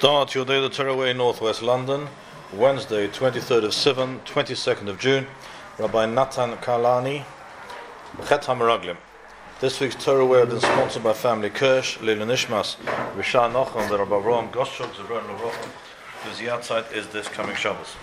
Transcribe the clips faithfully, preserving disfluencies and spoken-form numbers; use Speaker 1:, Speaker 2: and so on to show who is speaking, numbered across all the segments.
Speaker 1: Start your day the Torah Way, Northwest London, Wednesday, twenty-third of Sivan, twenty-second of June. Rabbi Natan Kalani, Chet HaMeraglim. This week's Torah Way has been sponsored by Family Kirsch, Lila Nishmas, Rishah Nochel, and the Rabbi Avraham Goschuk, Zebron Levrocha, whose yahrzeit is this coming Shabbos.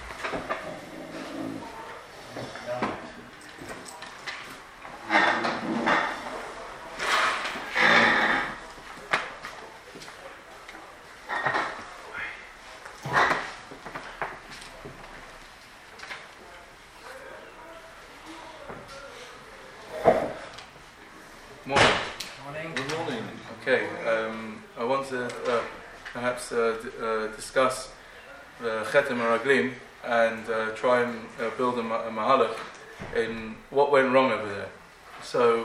Speaker 2: Uh, d- uh, discuss the Chet HaMeraglim and uh, try and uh, build a, ma- a mahalach in what went wrong over there. So,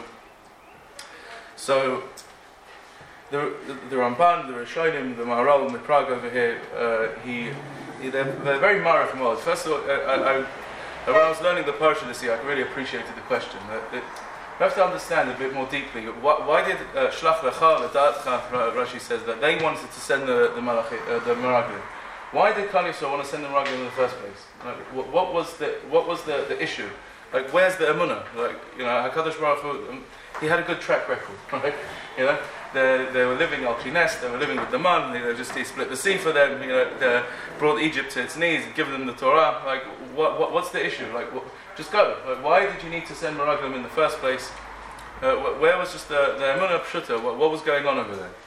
Speaker 2: so the the, the Ramban, the Rishonim, the Maharal, and the Prague over here, uh, he, he they're, they're very marah from all. First of all, I, I, I, when I was learning the Parsha this year, I really appreciated the question. That, that you have to understand a bit more deeply. Why, why did Shlach Lecha L'Da'atcha, Rashi says, that they wanted to send the the, Malachi, uh, the Meraglim? Why did Klal Yisrael want to send the Meraglim in the first place? Like, what, what was the what was the, the issue? Like, where's the Emunah? Like, you know, Hakadosh Baruch Hu, um, he had a good track record, right? You know, they they were living al Chines, they were living with the man. They just he split the sea for them. You know, they brought Egypt to its knees, and given them the Torah. Like, what, what what's the issue? Like, what, just go. Like, why did you need to send Meraglim in the first place? Uh, where was just the the Emunah Pshuta? What, what was going on over there?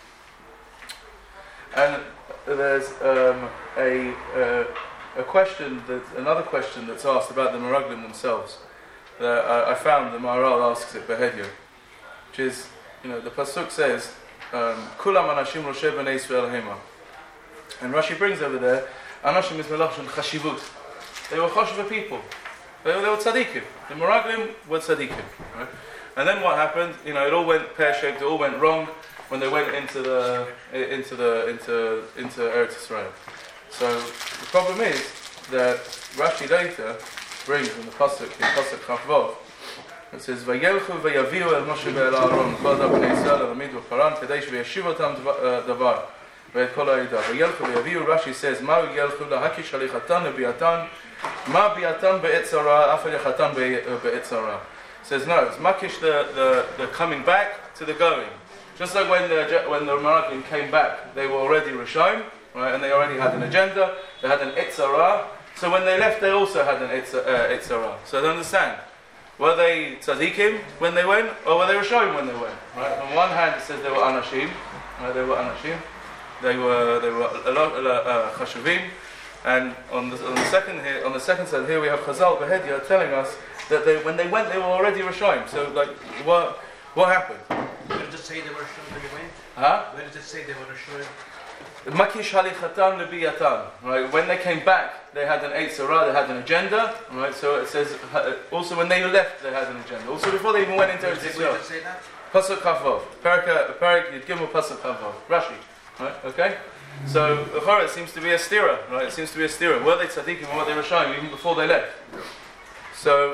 Speaker 2: And there's um, a uh, a question that another question that's asked about the Meraglim themselves. That I, I found the Maharal asks it Behedya, which is, you know, the pasuk says, "Kulam anashim roshev b'nei Yisrael hema," and Rashi brings over there, "Anashim is melachshon chashivut." They were chashuv people. They were, they were tzaddikim. The Meraglim were tzaddikim. Right? And then what happened? You know, it all went pear-shaped. It all went wrong when they went into the into the into into Eretz Yisrael. So the problem is that Rashi later brings in the pasuk in pasuk Chavvav, it says Vayelchu vayaviu el Moshe ve'el Aaron kol bnei Yisrael el Amid u'Paran kedei sheyashiv otam davar ve'et kol ha'edah. Vayelchu vayaviu. Rashi says Ma yelchu lahakish halichatan lebiatan ma biatan be'et tzara af halichatan be'et tzara. Says no, it's makish the, the, the coming back to the going. Just like when the when the Meraglim came back, they were already Rishonim, right, and they already had an agenda, they had an Itzara. So when they left, they also had an Itzara. So they understand. Were they tzaddikim when they went, or were they Rishonim when they went? Right? On one hand, it says they were anashim, right, they were anashim, they were they were uh, chashuvim, and on the on the second here, on the second side here we have Chazal Behedya telling us that they, when they went, they were already Rishonim. So, like, what what happened?
Speaker 3: Where does it say they were Rishonim when they went?
Speaker 2: Huh?
Speaker 3: Where does it say they were Rishonim?
Speaker 2: Makish halichatan lebiyatan. Right. When they came back, they had an eitzara, they had an agenda. Right. So it says also when they left, they had an agenda. Also before they even went into Eretz Yisrael.
Speaker 3: Where does it say that?
Speaker 2: Pasuk Chavvav. Parak Parak Yud Gimel Pasuk Chavvav. Rashi. Right. Okay. So it seems to be a stira. Right. It seems to be a stira. Were they tzaddikim or were they Rishonim even before they left? So.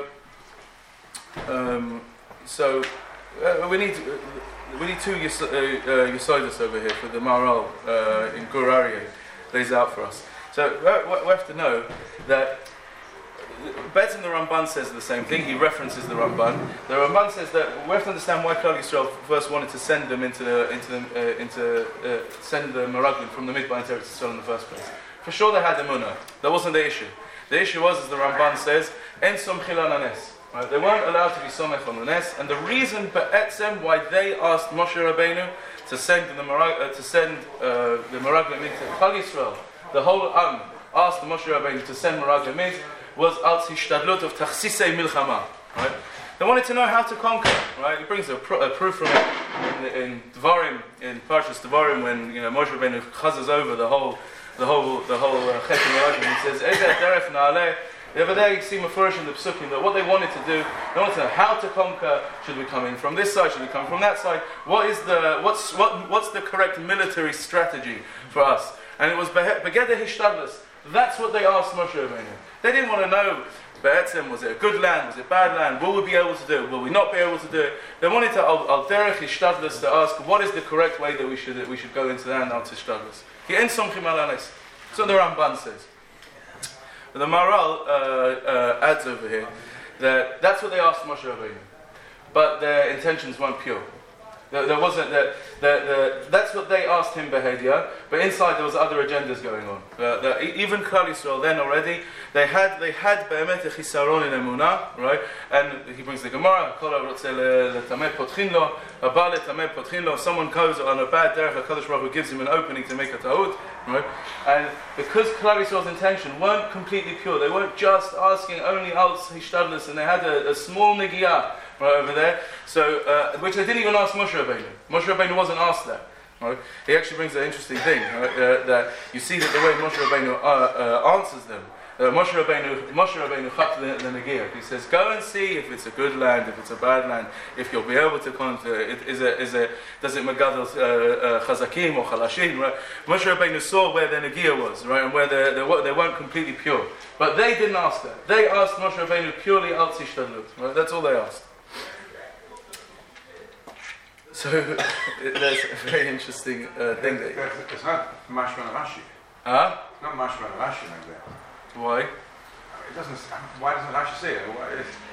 Speaker 2: Um, so uh, we need uh, we need two yis- uh, uh, Yesodus over here for the Maharal uh, in Gur Aryeh lays out for us. So we, we have to know that Betzim the Ramban says the same thing. He references the Ramban. The Ramban says that we have to understand why Klal Yisrael first wanted to send them into the, into the, uh, into uh, send the Meraglim from the Midbar into Eretz Yisrael in the first place. For sure they had the Emunah. That wasn't the issue. The issue was, as the Ramban says, En somchil al hanes. Right, they weren't allowed to be somech on the nes, and the reason be'etzem why they asked Moshe Rabbeinu to send the Merag, uh, to send uh, the Meraglim into Klal Yisrael, the whole Am asked Moshe Rabbeinu to send Meraglim in, was al hishtadlut of tachsisei milchama. Right, they wanted to know how to conquer. Right, it brings a, pr- a proof from it in, in Devarim, in Parshas Devarim, when you know Moshe Rabbeinu chazes over the whole, the whole, the whole uh, Chet HaMeraglim. He says, "Ezeh derech na'aleh." The other day you see Mefurish in the Psukim that what they wanted to do, they wanted to know how to conquer. Should we come in from this side? Should we come from that side? What is the what's what what's the correct military strategy for us? And it was Begeder Hishtadlus. That's what they asked Moshe Rabbeinu. They didn't want to know Be'etzem, was it a good land? Was it bad land? Will we be able to do it? Will we not be able to do it? They wanted to al al derech hishtadlus to ask what is the correct way that we should that we should go into the land after hishtadlus. Ki en somchim al anes. That's what the Ramban says. But the Maharal uh, uh, adds over here that that's what they asked Moshe Rabbeinu, but their intentions weren't pure. There, there wasn't that. The, the, that's what they asked him, Behedia. But inside there was other agendas going on. Uh, the, even Klal Yisrael then already they had they had be'emet a chisaron in emunah, right? And he brings the Gemara. Kol harotze letameh potchin lo, haba letameh potchin lo. Someone goes on a bad derech, HaKadosh Baruch Hu gives him an opening to make a ta'ud, right? And because Klal Yisrael's intention weren't completely pure, they weren't just asking only al hishtadlus, and they had a, a small nigiyah right over there, so uh, which they didn't even ask Moshe Rabbeinu. Moshe Rabbeinu wasn't asked that. Right? He actually brings an interesting thing, right? uh, that you see that the way Moshe Rabbeinu uh, uh, answers them. Uh, Moshe Rabbeinu, Moshe Rabbeinu, chap the, the Negiah. He says, "Go and see if it's a good land, if it's a bad land, if you'll be able to come to it. Is it, is it, does it megadol uh, chazakim or chalashim?" Right? Moshe Rabbeinu saw where the Negiah was, right, and where they, they, they weren't completely pure. But they didn't ask that. They asked Moshe Rabbeinu purely al tishtadlut. Right? That's all they asked. So there's a very interesting uh, thing that
Speaker 4: it's not Mashma and Rashi.
Speaker 2: Huh?
Speaker 4: It's not Mashma and Rashi like that.
Speaker 2: Why?
Speaker 4: It doesn't. Why doesn't Rashi say it? Why,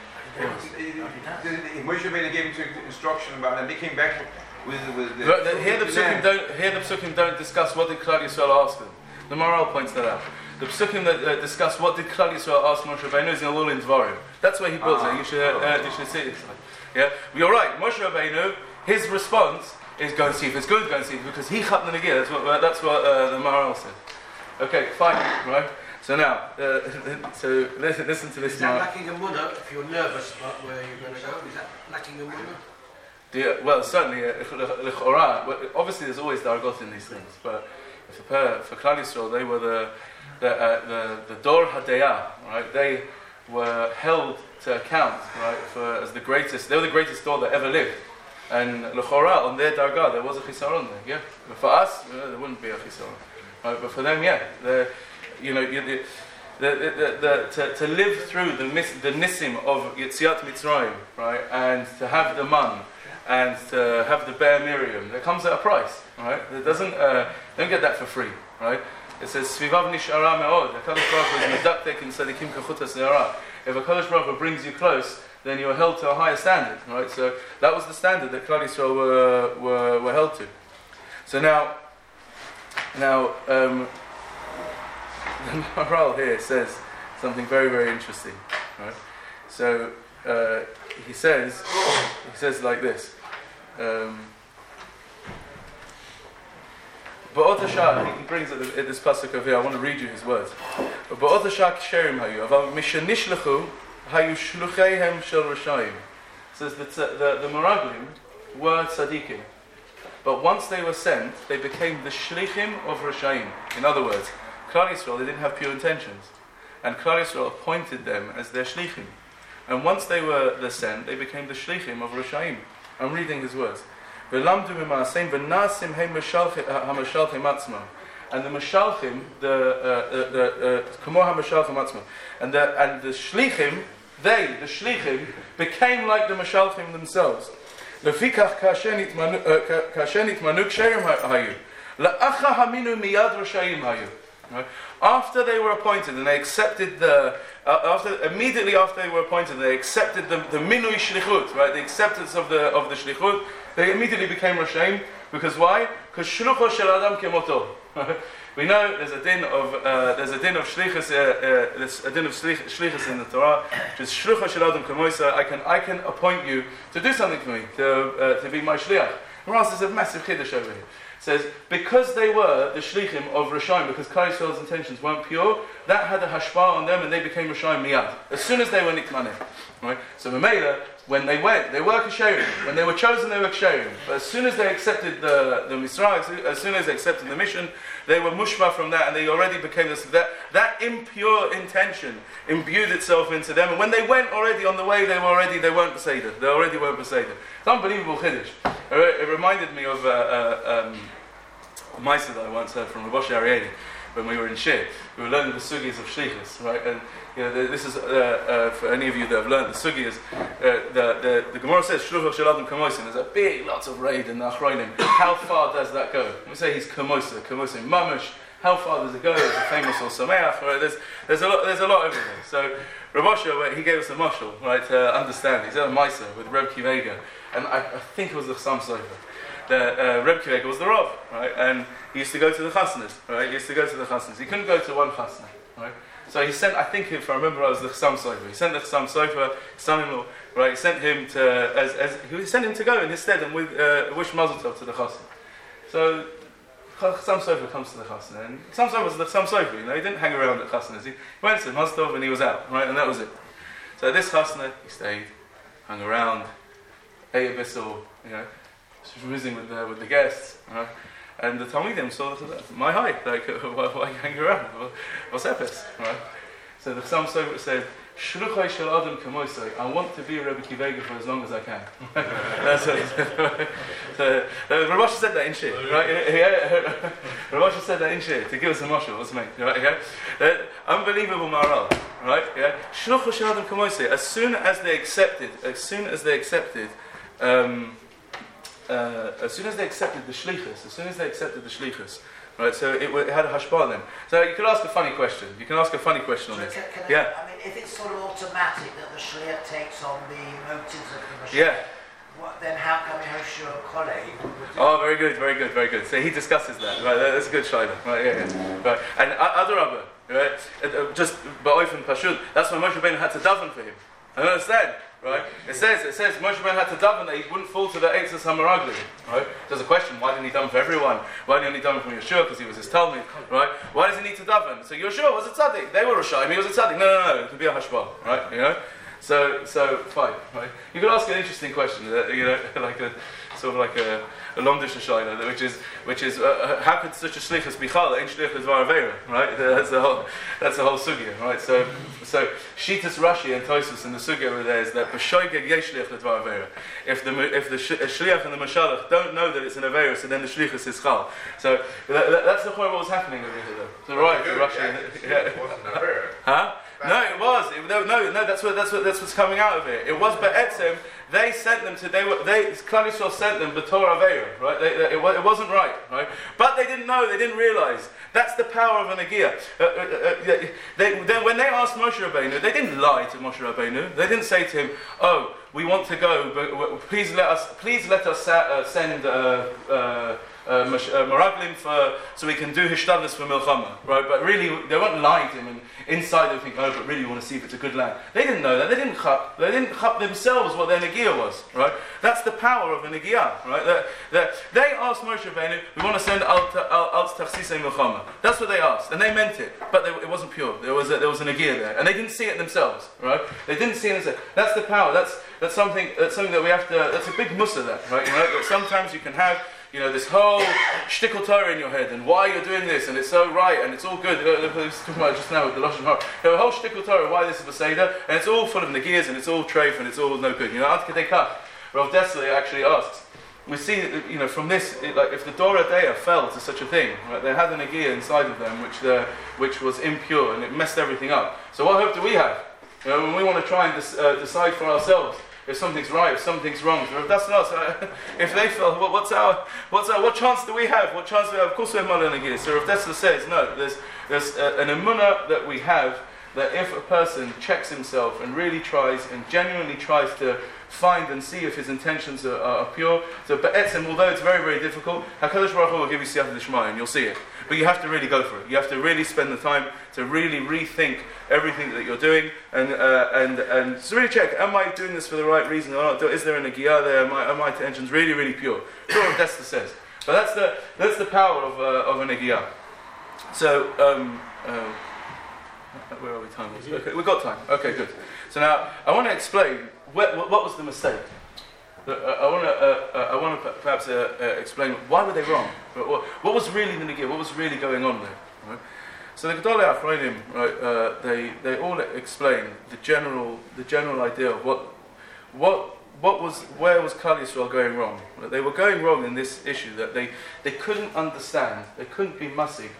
Speaker 4: it Moshe Rabbeinu gave him instruction about it, and they came back with with the.
Speaker 2: But the, here the psukim don't. Here the psukim don't discuss what did Klal Yisrael ask them. The Maharal points that out. The psukim that uh, discuss what did Klal Yisrael ask Moshe Rabbeinu is in a little in Dvarim. That's where he builds
Speaker 4: ah,
Speaker 2: it. You should uh, you should see it. Yeah, you're right. Moshe Rabbeinu. His response is go and see if it's good, go and see it, because he chat the Negiah. That's what, that's what uh, the Maharal said. Okay, fine, right? So now, uh, so listen, listen to this.
Speaker 3: Is that lacking a munah if you're nervous about where you're going to go? Is that lacking a munah?
Speaker 2: Yeah, well, certainly, uh, obviously there's always dargot in these things, but for, for Klal Yisrael, they were the the uh, the, the Dor Hadeyah, right? They were held to account, right, for as the greatest. They were the greatest Dor that ever lived. And l'chora on their dargah there was a chisaron there, yeah. But for us, you know, there wouldn't be a chisaron, right? But for them, yeah, the, you know, you, the, the, the, the, to, to live through the the nisim of Yetziat Mitzrayim, right, and to have the man, and to have the Be'er Miriam, that comes at a price, right? It doesn't, uh, don't get that for free, right? It says Svivav nishara me'od. The Kadosh Baruch Hu is medaktek in tzadikim kachutas ne'ara. If a Kadosh Baruch Hu brings you close, then you are held to a higher standard, right? So that was the standard that Klal Yisrael were, were, were held to. So now, now um, the Maharal here says something very, very interesting, right? So uh, he says, he says like this. Um, Ba'ot hashak, he brings at, the, at this pasuk over here. I want to read you his words. Ba'ot hashak sherim hayu, aval mishanishlechu. Hayu shlucheihem shel Rishayim. Says that the, the, the Meraglim were tzaddikim, but once they were sent, they became the shlichim of Rishayim. In other words, Klal Yisrael, they didn't have pure intentions, and Klal Yisrael appointed them as their shlichim. And once they were the sent, they became the shlichim of Rishayim. I'm reading his words. V'lamdu mima'aseim v'nasim heim ha'mashalchim atzmam. And the mashalchim, the the kamo ha'mashalchim atzmam, and the and the shlichim, they, the shlichim, became like the mashalchim themselves. Lefikach kashen itmanu ksherim hayu, la'acha haminu miyad rishayim hayu. After they were appointed and they accepted the, uh, after immediately after they were appointed, they accepted the the minui shlichut, right? The acceptance of the of the shlichut. They immediately became Rishayim. Because why? Because shlucho shel adam kemoto. We know there's a din of uh, there's a din of shlichus uh, uh, there's a din of shlichus in the Torah, which is shlucho shel adam kemoisa. I can I can appoint you to do something for me, to uh, to be my shliach. Rashi says a massive chiddush over here. It says because they were the shlichim of Rishayim, because Klal Yisrael's intentions weren't pure, that had a hashpah on them, and they became Rishayim miyad as soon as they were nitmanim. Right? So Mamela, when they went, they were kasherim. When they were chosen, they were kasherim. But as soon as they accepted the the misrah, as soon as they accepted the mission, they were mushma from that, and they already became this. That that impure intention imbued itself into them. And when they went already on the way, they were already they weren't beseder. They already weren't beseder. It's unbelievable chiddush. It reminded me of uh, uh, um, a ma'aseh that I once heard from Rav Arieli. when we were in Shir. We were learning the sugiyas of shlichus, right? And you know, the, this is uh, uh, for any of you that have learned the sugiyas. Uh, the, the the Gemara says shluchos shel adam kamosim. There's a big, lots of raid in the Achronim. How far does that go? We say he's kamosa, kamosim mamash. How far does it go? There's a famous or sameach, right? There's there's a lot there's a lot over there. So Rav Moshe, he gave us a mashal, right, to understand. He's at a Maisa with Reb Kivega, and I, I think it was the Chassam Sofer. The uh, Reb Kivega was the Rav, right, and he used to go to the chasnas, right. He used to go to the chasnas. He couldn't go to one chasna, right. So he sent, I think, if I remember, I was the Chassam Sofer. He sent the Chassam Sofer, his son-in-law, right. He sent him to as as he sent him to go in his stead and with uh, wish mazel tov to the chasna. So Chassam Sofer comes to the chasna, and Chassam Sofer was the Chassam Sofer. You know, he didn't hang around at chasnas. He went to mazel tov and he was out, right, and that was it. So this chasna, he stayed, hung around, ate a bissel, you know, schmoozing with the with the guests, right? And the Talmidim saw my height, like, why, why you hang around? What's epis, right? So the Chassam Sofer said, Shluchai shel adam kamosai. I want to be Rebbe Kivega for as long as I can. That's what he said. So Rav Moshe said that in Shir, right? Rav Moshe said that in Shir to give us a mashal. What's meant, right? Okay? Uh, unbelievable moral, right? Yeah. Shluchai shel adam kamosai. As soon as they accepted, as soon as they accepted. Um, Uh, as soon as they accepted the shlichus, as soon as they accepted the shlichus, right? So it, it had a hashpah on them. So you can ask a funny question. You can ask a funny question on
Speaker 5: so
Speaker 2: this.
Speaker 5: Can, can
Speaker 2: yeah.
Speaker 5: I, I mean, if it's sort of automatic that the shliach takes on the motives of the Mashiach,
Speaker 2: yeah.
Speaker 5: what, then how come Yehoshua Kolei?
Speaker 2: Oh, very good, very good, very good. So he discusses that. Right, that's a good shayla. Right, yeah, yeah. Right, and other Rabba, right? Uh, just ba'ofen pashut. That's why Moshe Rabbeinu had to daven for him. I don't understand. Right? It says, it says Moshe Rabbeinu had to daven that he wouldn't fall to the eitzes hamaragli. Right? There's a question: why didn't he daven for everyone? Why didn't he daven from Yeshua? Because he was his Talmud. Right? Why does he need to daven? So Yeshua was a tzaddik. They were Rishayim. He was a tzaddik. No, no, no. It could be a hashbah. Right? You know. So, so fine. Right? You could ask an interesting question. Uh, you know, like a sort of like a. A lomdish shayla, which is which is uh, how could such a shlichus be chal? Ain't shlichus dvar avera, right? That's the whole that's the whole sugya, right? So so Shitas Rashi and Tosfos in the sugya over there is that b'shoigeg yesh shlichus dvar avera. If the if the shliach and the mashalach don't know that it's an avera, so then the shlichus is chal. So that, that, that's the point of what was happening over here. So right, the Rashi, yeah.
Speaker 4: It wasn't avera.
Speaker 2: Huh? No, it was. It, no, no, no. That's what. That's what. That's what's coming out of it. It was be'etzem. They sent them to. They were. They. Klal Yisrael sent them b'tor aveira. Right. They, they, it, it wasn't right. Right. But they didn't know. They didn't realize. That's the power of an agia. Uh, uh, uh, they, they, when they asked Moshe Rabbeinu, they didn't lie to Moshe Rabbeinu. They didn't say to him, "Oh, we want to go, but please let us. Please let us uh, send." Uh, uh, Uh, Meraglim for so we can do hishtadlus for milchama, right? But really, they weren't lying to him, and inside they think, oh, but really, you want to see if it's a good land. They didn't know that. They didn't chap. They didn't chap themselves what their negia was, right? That's the power of a negia, right? That, that they asked Moshe Rabbeinu, we want to send al al tachsisei milchama. That's what they asked, and they meant it, but they, it wasn't pure. There was a, there was a negia there, and they didn't see it themselves, right? They didn't see it themselves. That's the power. That's that's something. That's something that we have to. That's a big mussar, that, right? You know, that sometimes you can have. You know, this whole shtickle Torah in your head, and why you're doing this, and it's so right, and it's all good. I was talking about just now with the Lashon Hara. You know, a whole shtickle Torah, why this is Beseder, and it's all full of negias, and it's all treif, and it's all no good. You know, Ad Kedei Kach, Rav Dessler actually asks, we see, you know, from this, it, like, if the Dora Dea fell to such a thing, right, they had a negia inside of them, which uh, which was impure, and it messed everything up. So what hope do we have? You know, when we want to try and dis- uh, decide for ourselves, if something's right, if something's wrong, if that's not, uh, if they fell, what, what's our, what's our, what chance do we have? What chance do we have? Of course we have Malay Nagir. So if Dessler says, no, there's, there's uh, an emunah that we have, that if a person checks himself and really tries and genuinely tries to find and see if his intentions are, are pure, so be'etzem, although it's very, very difficult, HaKadosh Baruch Hu will give you siyata d'shmaya, and you'll see it. But you have to really go for it. You have to really spend the time to really rethink everything that you're doing, and uh, and and so really check: am I doing this for the right reason or not? Is there a negiah there? Am I, are my intentions really, really pure? That's what Dessler says. But that's the that's the power of uh, of a negiah. So um, uh, where are we time? Okay, we've got time. Okay, good. So now I want to explain what, what was the mistake. Uh, I want to uh, uh, I want to perhaps uh, uh, explain why were they wrong. What, what was really the negiah? What was really going on there? Right? So the Gedolei Achronim, right? Uh, they they all explain the general the general idea of what what what was where was Klal Yisrael going wrong. Right? They were going wrong in this issue that they they couldn't understand. They couldn't be masig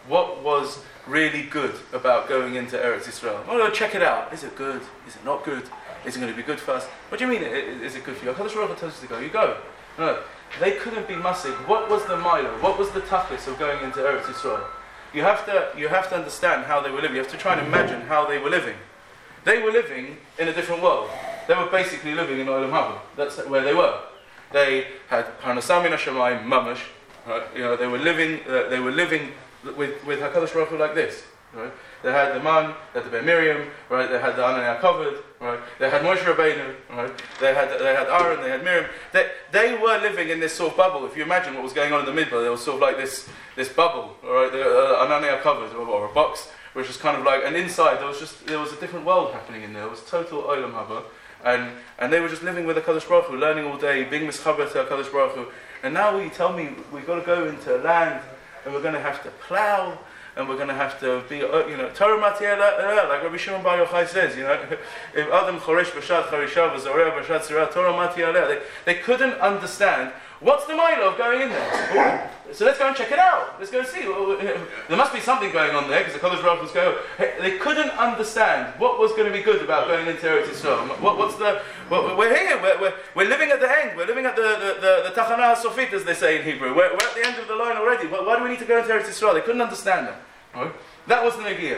Speaker 2: what was really good about going into Eretz Yisrael? Oh no, check it out. Is it good? Is it not good? Is it going to be good for us? What do you mean, is it good for you? HaKadosh Baruch Hu tells you to go, you go. No, they couldn't be masig. What was the milo? What was the tachlis of going into Eretz Yisrael? You have to, you have to understand how they were living. You have to try and imagine how they were living. They were living in a different world. They were basically living in Olam Haba. That's where they were. They had Parnasam min Hashemayim mamash. Right? You know, they were living. Uh, they were living with with Hakadosh Baruch Hu like this. Right? They had the man, they had the Ben Miriam, right? They had the Ananiah covered, right? They had Moshe Rabbeinu, right? They had they had Aaron, they had Miriam. They they were living in this sort of bubble. If you imagine what was going on in the middle, there was sort of like this this bubble, right? The uh, Ananiah covered, or, or a box, which was kind of like, and inside there was just there was a different world happening in there. It was total Olam Haba. And and they were just living with HaKadosh Baruch Hu, learning all day, being mischaber to HaKadosh Baruch Hu. And now you tell me we've got to go into land and we're going to have to plow and we're going to have to be, you know, Torah Matiyah, like Rabbi Shimon Bar Yochai says, you know, if Adam Choresh B'Shat Charishav Zoreah B'Shat Sirah Torah Matiyah, they they couldn't understand what's the mile of going in there. So let's go and check it out. Let's go and see. There must be something going on there because the Kodesh Baruch was going. They couldn't understand what was going to be good about going into Eretz Yisrael. What, what's the? What, we're here. We're, we're, we're living at the end. We're living at the the the, the Tachana HaSofit, as they say in Hebrew. We're, we're at the end of the line already. Why, why do we need to go into Eretz Yisrael? They couldn't understand that. Right? That was the Negiah.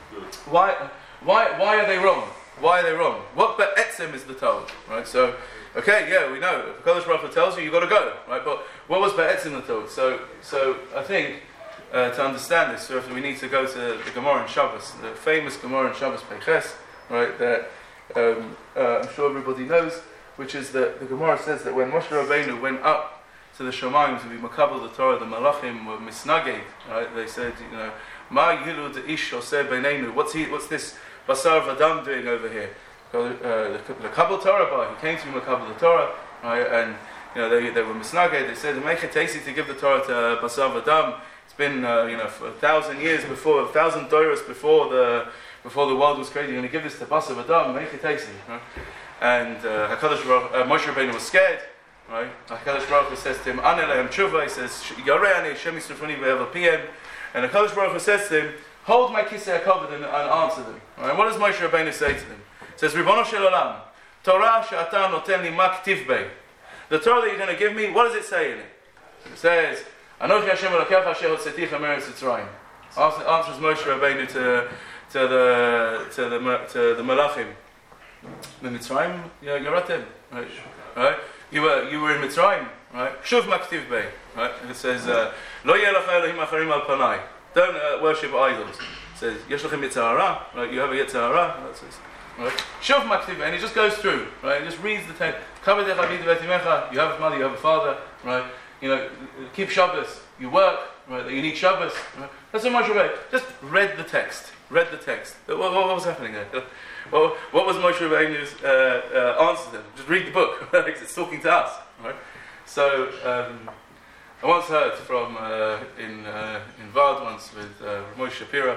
Speaker 2: Why? Why? Why are they wrong? Why are they wrong? What be'etzem is the Torah? Right. So. Okay, yeah, we know. If Kodesh Baruch Hu tells you, you've got to go, right? But what was Be'etzim the Torah? So, so I think uh, to understand this, so we need to go to the Gemara in Shabbos, the famous Gemara in Shabbos Peiches, right? That um, uh, I'm sure everybody knows, which is that the Gemara says that when Moshe Rabbeinu went up to the Shomayim to be makabel the Torah, the Malachim were misnaged, right? They said, you know, Ma Yilu de Ish Oseh Beinenu. What's he? What's this Basar Vadam doing over here? Uh, the, the Kabbalah Torah bar, he came to him a Kabbalah Torah, right? And you know they they were misnaged. They said, "Make it tasty to give the Torah to Basar Vadam." It's been uh, you know for a thousand years before, a thousand Torahs before the before the world was created. You're going to give this to Basar Vadam, make it tasty. Right? And uh, Hakadosh Baruch uh, Moshe Rabbeinu was scared, right? Hakadosh Baruch Hu says to him, "Ane lehem tshuva." He says, "Yarei ani Hashem yisrafuni ve'evel piem." And Hakadosh Baruch Hu says to him, "Hold my kisei hakavod and, and answer them." Right? And what does Moshe Rabbeinu say to them? It says, Ribono shel olam, Torah she'ata noten li ma ktiv bei. The Torah that you're going to give me, what does it say in it? It says, Anochi Hashem Elokecha asher hotzeiticha me'eretz Mitzrayim. Answers Moshe Rabbeinu to to the to the to the Malachim. The Mitzrayim, you're at them, right? Right? You were you were in Mitzrayim, right? Shuv ma ktiv bei. Right? It says, Lo yeh lecha Elohim acharim al panai. Don't uh, worship idols. It says, Yesh lechem yetzer hara. Right? You have a yetzer hara. That says. Right? Shuv maktiv, and he just goes through, right? He just reads the text. You have a mother, you have a father, right? You know, keep Shabbos, you work, right? You need Shabbos. Right? That's so much of it. Just read the text. Read the text. What, what, what was happening there? What, what was Moshe Rabbeinu's uh, uh, answer to them? Just read the book. It's talking to us, right? So um, I once heard from uh, in uh, in Vard once with uh, Moshe Shapira.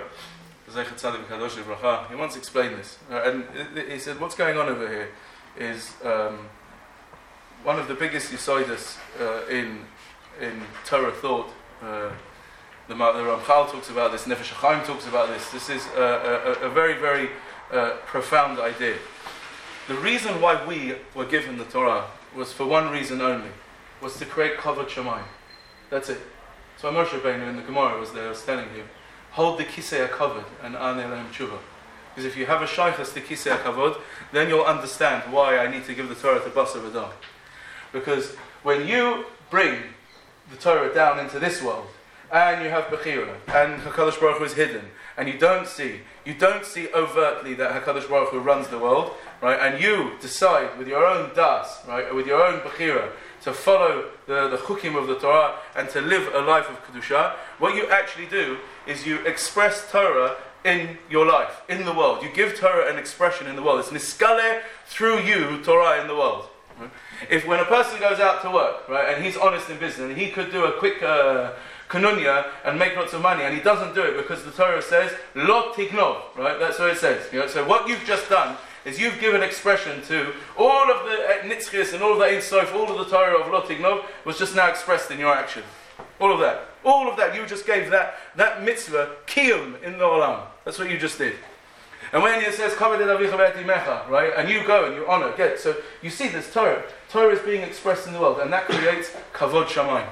Speaker 2: He once explained this, uh, and he said, "What's going on over here is um, one of the biggest yisoidus uh, in in Torah thought. Uh, the, the Ramchal talks about this. Nefesh HaChaim talks about this. This is a, a, a very, very uh, profound idea. The reason why we were given the Torah was for one reason only: was to create kavod shamayim. That's it. So Moshe Rabbeinu in the Gemara was there, was telling him, hold the kisei hakavod and ane lehem tshuva. Because if you have a shaychus to kisei hakavod, then you'll understand why I need to give the Torah to Basar V'Dam. Because when you bring the Torah down into this world, and you have Bechira, and HaKadosh Baruch Hu is hidden, and you don't see, you don't see overtly that HaKadosh Baruch Hu runs the world, right? And you decide with your own das, right, with your own Bechira, to follow the, the chukim of the Torah and to live a life of Kedusha, what you actually do is you express Torah in your life, in the world. You give Torah an expression in the world. It's niskale through you, Torah in the world. Right? If when a person goes out to work, right, and he's honest in business, and he could do a quick uh, kanunya and make lots of money, and he doesn't do it because the Torah says, lo tignov, right? That's what it says. You know? So what you've just done is you've given expression to all of the nitzchis and all of the ein sof, all of the Torah of lo tignov was just now expressed in your action. All of that. All of that. You just gave that, that mitzvah kiyum in the olam. That's what you just did. And when it says, right, and you go and you honor, get, so you see this Torah. Torah is being expressed in the world, and that creates kavod shamayim.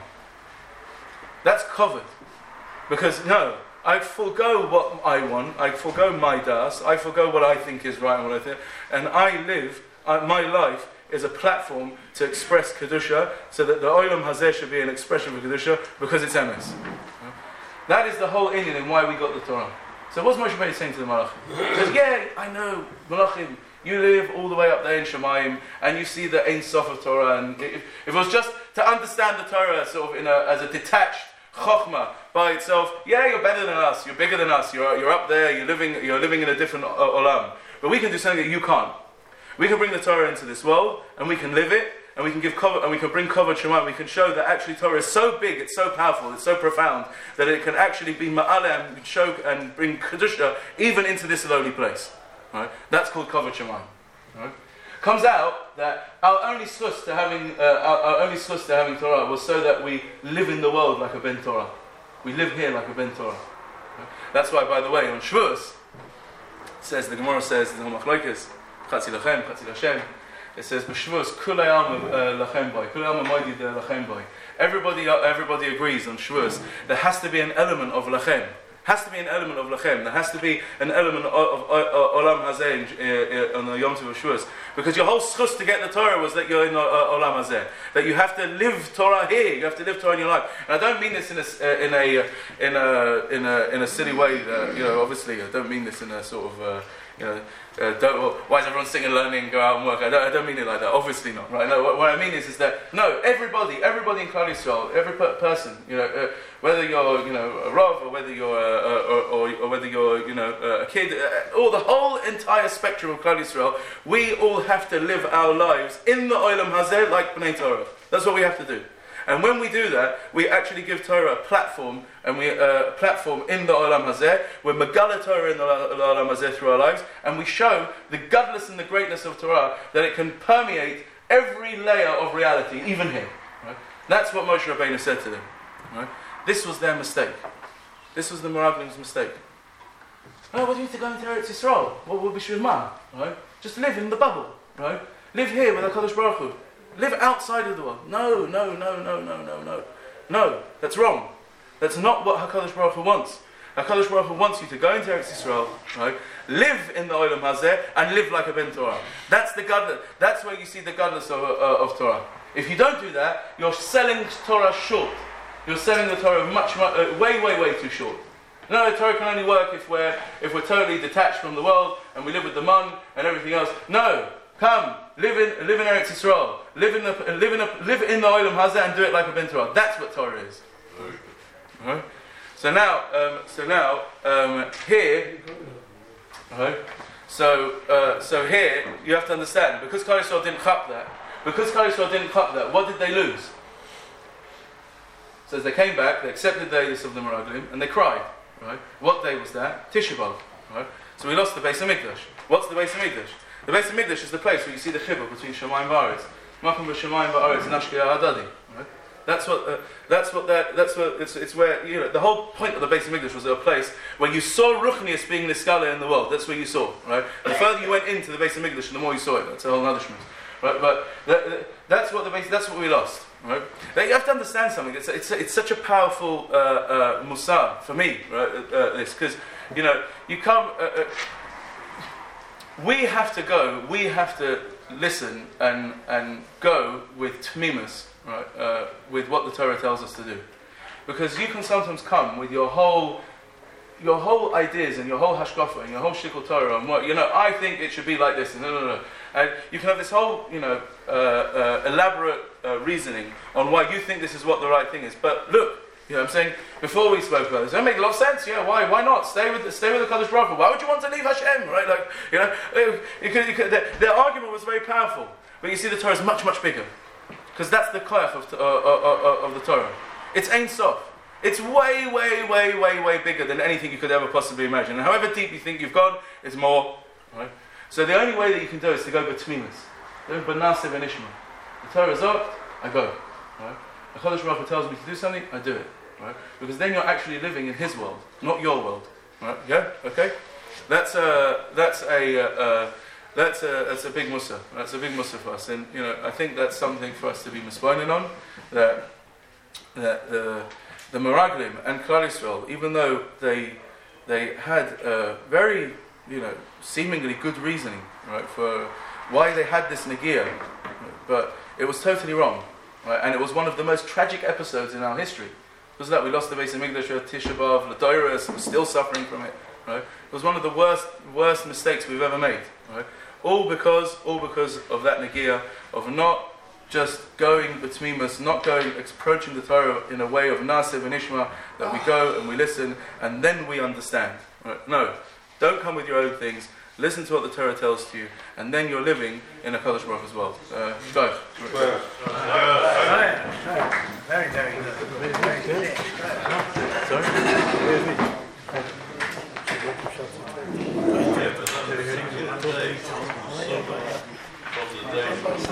Speaker 2: That's covered. Because, no, I forego what I want, I forego my das, I forego what I think is right and what I think, and I live, uh, my life is a platform to express Kedusha, so that the Olam Hazeh should be an expression of Kedusha, because it's emes. That is the whole inyan and why we got the Torah. So what's Moshe Rabbeinu saying to the Malachim? He says, yeah, I know, Malachim, you live all the way up there in Shemayim, and you see the Ein Sof of Torah, and if, if it was just to understand the Torah sort of in a, as a detached Chokhmah by itself, yeah, you're better than us, you're bigger than us, you're, you're up there, you're living, you're living in a different uh, olam. But we can do something that you can't. We can bring the Torah into this world, and we can live it, and we can give cover, and we can bring cover Shemayim. We can show that actually Torah is so big, it's so powerful, it's so profound that it can actually be ma'aleh and show and bring kedusha even into this lowly place. Right? That's called cover Shemayim. Right? Comes out that our only schus to having uh, our, our only schus to having Torah was so that we live in the world like a ben Torah. We live here like a ben Torah. Right? That's why, by the way, on Shavuos, it says the Gemara says the Machlokes Chatzi lachem, Chatzi lashem. It says b'Shavuos kulei alma lachem boy, kulei alma moedid lachem boy. Everybody, everybody agrees on Shavuos. There has to be an element of lachem. Has to be an element of lachem. There has to be an element of, of, of olam hazeh on the Yom Tov of Shavuos, because your whole schus to get the Torah was that you're in uh, olam hazeh, that you have to live Torah here. You have to live Torah in your life. And I don't mean this in a uh, in a in a in a in a silly way. Uh, you know, obviously, I don't mean this in a sort of. Uh, You know, uh, don't, well, why is everyone sitting and learning, go out and work? I don't, I don't mean it like that. Obviously not, right? No, what, what I mean is, is that no, everybody, everybody in Klal Yisrael, every per- person, you know, uh, whether you're, you know, a rav or whether you're, uh, or, or, or whether you're, you know, uh, a kid, uh, all the whole entire spectrum of Klal Yisrael, we all have to live our lives in the Olam Hazeh like Bnei Torah. That's what we have to do. And when we do that, we actually give Torah a platform, and we uh, a platform in the Olam Hazeh. We're Megala Torah in the Olam Hazeh through our lives, and we show the godless and the greatness of Torah, that it can permeate every layer of reality, even here. Right? That's what Moshe Rabbeinu said to them. Right? This was their mistake. This was the Meraglim's mistake. Oh, what do you think going to Eretz Yisrael? What will be Shema? Right? Just live in the bubble. Right? Live here with HaKadosh Baruch Hu. Live outside of the world. No, no, no, no, no, no, no. No, that's wrong. That's not what HaKadosh Baruch Hu wants. HaKadosh Baruch Hu wants you to go into Eretz Yisrael, right? Live in the Olam Hazeh, and live like a Ben Torah. That's the godless. That's where you see the godless of, uh, of Torah. If you don't do that, you're selling Torah short. You're selling the Torah much, much uh, way, way, way too short. No, the Torah can only work if we're if we're totally detached from the world and we live with the man and everything else. No. Come, live in live in Eretz Yisrael, live in the live in a, live in the Olam Hazeh and do it like a Ben Torah. That's what Torah is. Right. So now, um, so now um, here, right. So uh, so here you have to understand, because Klal Yisrael didn't chap that, because Klal Yisrael didn't chap that, what did they lose? So as they came back, they accepted the Eidus of the Meraglim and they cried. Right. What day was that? Tisha B'av. Right. So we lost the Beis Hamikdash. What's the Beis Hamikdash? The Beis Hamikdash is the place where you see the chibur between Shemayim V'Aretz. Makom v'Shemayim V'Aretz Nashkei Hadadi. Right? That's what. Uh, that's what. That. That's what. It's, it's where you know the whole point of the Beis Hamikdash was a place where you saw Ruchnius being niskala in the world. That's where you saw. Right. The further you went into the Beis Hamikdash, the more you saw it. That's a whole other shmuz. Right. But that, that, that's what the base. That's what we lost. Right. Now you have to understand something. It's it's, it's such a powerful uh, uh, musar for me. Right. Uh, this because you know you come. Uh, uh, We have to go, we have to listen and and go with tmimus, right, uh, with what the Torah tells us to do. Because you can sometimes come with your whole your whole ideas and your whole hashkafa and your whole shikul Torah and what, you know, I think it should be like this, and no, no, no. And you can have this whole, you know, uh, uh, elaborate uh, reasoning on why you think this is what the right thing is. But look, you know what I'm saying? Before we spoke about this, it makes a lot of sense. Yeah, why? Why not stay with the, stay with the Kadosh Baruch Hu? Why would you want to leave Hashem? Right? Like, you know, you could, you could, the, the argument was very powerful, but you see, the Torah is much, much bigger, because that's the koyach of, uh, uh, uh, of the Torah. It's Ein Sof. It's way, way, way, way, way bigger than anything you could ever possibly imagine. And however deep you think you've gone, it's more. Right? So the only way that you can do it is to go b'tmimus, go b'nasiv and ishma. The Torah is up, I go. Right? The Kadosh Baruch Hu tells me to do something, I do it. right? Because then you're actually living in His world, not your world, right? Yeah, okay. That's a that's a uh, uh, that's a that's a big mussar. That's a big mussar for us, and you know I think that's something for us to be mispointing on. That that the the Meraglim and Klal Yisrael, even though they they had uh, very you know seemingly good reasoning, right, for why they had this negia, but it was totally wrong, right? And it was one of the most tragic episodes in our history. Wasn't that we lost the Beis Hamikdash at Tisha B'Av, L'Doros, we're still suffering from it, right? It was one of the worst worst mistakes we've ever made, right? All because all because of that negia of not just going between us, not going approaching the Torah in a way of Naseh v'Nishma, that we go and we listen and then we understand. Right? No, don't come with your own things. Listen to what the Torah tells to you, and then you're living in a Kadosh Baruch Hu's world. Uh, go.